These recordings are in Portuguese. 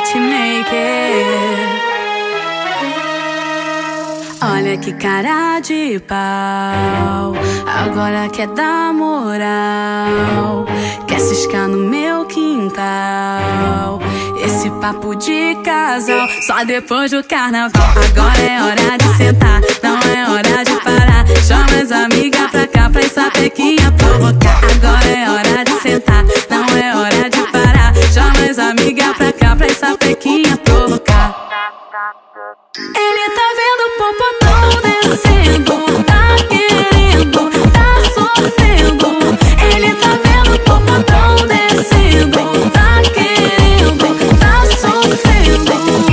hitmaker. Olha que cara de pau, agora quer dar moral, quer ciscar no meu quintal. Esse papo de casal, só depois do carnaval. Agora é hora de sentar, não é hora de parar. Chama as amigas pra cá, pra essa pequinha provocar. Agora é hora de sentar, não é hora de parar. Chama as amigas pra cá, pra essa pequinha provocar. Ele tá vendo o popotão descendo, tá querendo, tá sofrendo. Ele tá vendo o popotão descendo, tá querendo, tá sofrendo.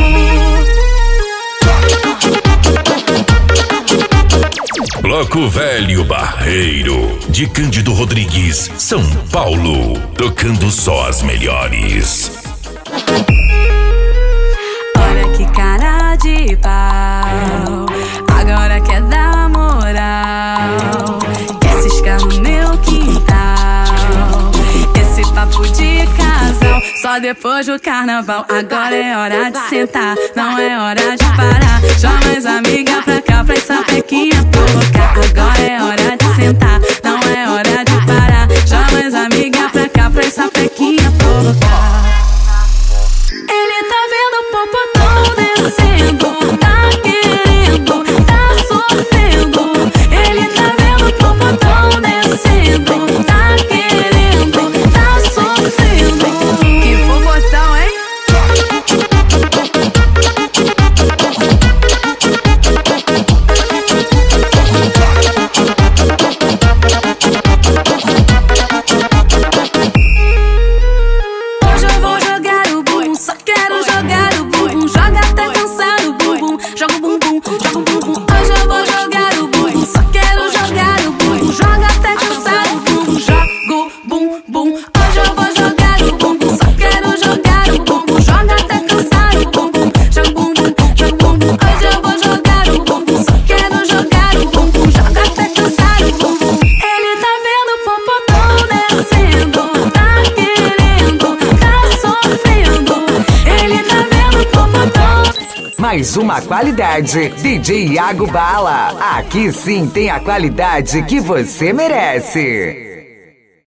Bloco Velho Barreiro, de Cândido Rodrigues, São Paulo, tocando só as melhores. Olha que cara de pau, agora quer dar moral, quer ciscar no meu quintal. Esse papo de casal, só depois do carnaval. Agora é hora de sentar, não é hora de parar. Chama as amigas pra cá, pra essa pequinha provocar. Agora é hora de sentar, não é hora de parar. Chama as amigas pra cá, pra essa pequinha provocar. Ele tá vendo o popotão descendo, tá querendo, tá sofrendo. Ele tá vendo o popotão descendo, tá querendo, tá sofrendo. Que popotão, hein? Hoje eu vou jogar o bumbum, só quero jogar o bumbum. Joga até cansar o bumbum, joga o bumbum, joga o bumbum. Hoje eu vou jogar o bumbum, só quero jogar o bumbum. Joga até cansar o bumbum, joga o bumbum. Hoje eu vou jogar o bumbum, só quero jogar o bumbum. Joga até cansar o bumbum, joga o bumbum, joga o bumbum. Hoje eu vou jogar o bumbum, só quero jogar o bumbum. Joga até cansar o bumbum. Ele tá vendo o popotão descendo, tá querendo, tá sofrendo. Ele tá vendo o popotão. Mais uma qualidade, DJ Iago Bala. Aqui sim tem a qualidade que você merece.